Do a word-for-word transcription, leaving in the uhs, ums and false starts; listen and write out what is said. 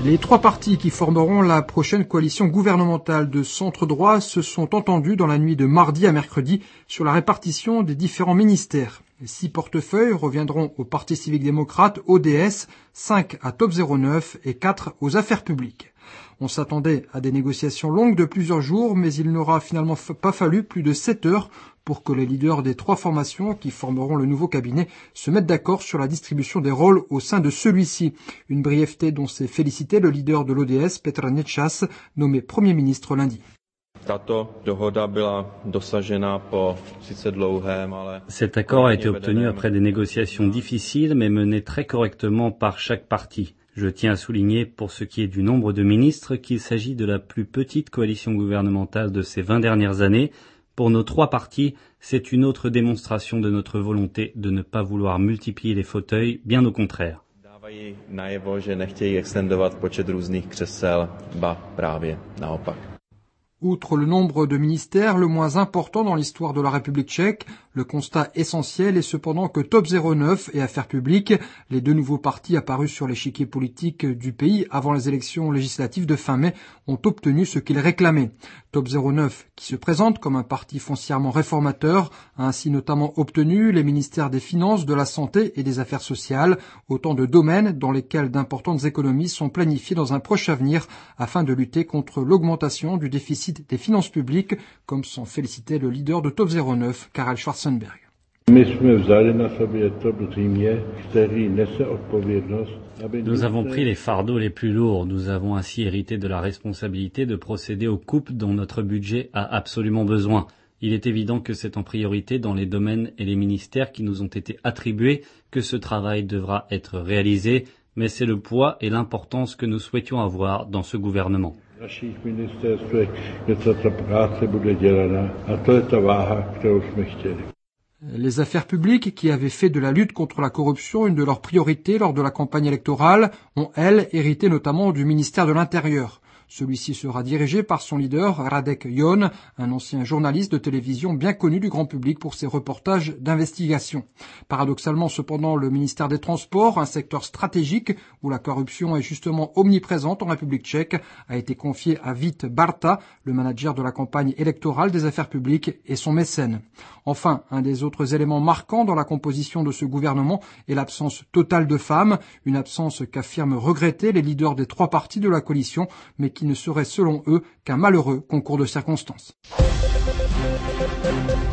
Les trois partis qui formeront la prochaine coalition gouvernementale de centre-droit se sont entendus dans la nuit de mardi à mercredi sur la répartition des différents ministères. Les six portefeuilles reviendront au Parti civique démocrate, O D S, cinq à Top zéro neuf et quatre aux affaires publiques. On s'attendait à des négociations longues de plusieurs jours, mais il n'aura finalement pas fallu plus de sept heures pour que les leaders des trois formations qui formeront le nouveau cabinet se mettent d'accord sur la distribution des rôles au sein de celui-ci. Une brièveté dont s'est félicité le leader de l'O D S, Petr Nečas, nommé Premier ministre lundi. Cet accord a été obtenu après des négociations difficiles, mais menées très correctement par chaque parti. Je tiens à souligner, pour ce qui est du nombre de ministres, qu'il s'agit de la plus petite coalition gouvernementale de ces vingt dernières années. Pour nos trois partis, c'est une autre démonstration de notre volonté de ne pas vouloir multiplier les fauteuils, bien au contraire. Outre le nombre de ministères le moins important dans l'histoire de la République tchèque, le constat essentiel est cependant que Top zéro neuf et Affaires publiques, les deux nouveaux partis apparus sur l'échiquier politique du pays avant les élections législatives de fin mai, ont obtenu ce qu'ils réclamaient. Top zéro neuf, qui se présente comme un parti foncièrement réformateur, a ainsi notamment obtenu les ministères des Finances, de la Santé et des Affaires sociales, autant de domaines dans lesquels d'importantes économies sont planifiées dans un proche avenir afin de lutter contre l'augmentation du déficit des finances publiques, comme s'en félicitait le leader de Top zéro neuf, Karel Schwarzenberg. Nous avons pris les fardeaux les plus lourds. Nous avons ainsi hérité de la responsabilité de procéder aux coupes dont notre budget a absolument besoin. Il est évident que c'est en priorité dans les domaines et les ministères qui nous ont été attribués que ce travail devra être réalisé, mais c'est le poids et l'importance que nous souhaitions avoir dans ce gouvernement. Les affaires publiques, qui avaient fait de la lutte contre la corruption une de leurs priorités lors de la campagne électorale, ont, elles, hérité notamment du ministère de l'Intérieur. Celui-ci sera dirigé par son leader, Radek Jon, un ancien journaliste de télévision bien connu du grand public pour ses reportages d'investigation. Paradoxalement, cependant, le ministère des Transports, un secteur stratégique où la corruption est justement omniprésente en République tchèque, a été confié à Vít Barta, le manager de la campagne électorale des affaires publiques et son mécène. Enfin, un des autres éléments marquants dans la composition de ce gouvernement est l'absence totale de femmes, une absence qu'affirment regretter les leaders des trois partis de la coalition, mais qui ne serait selon eux qu'un malheureux concours de circonstances.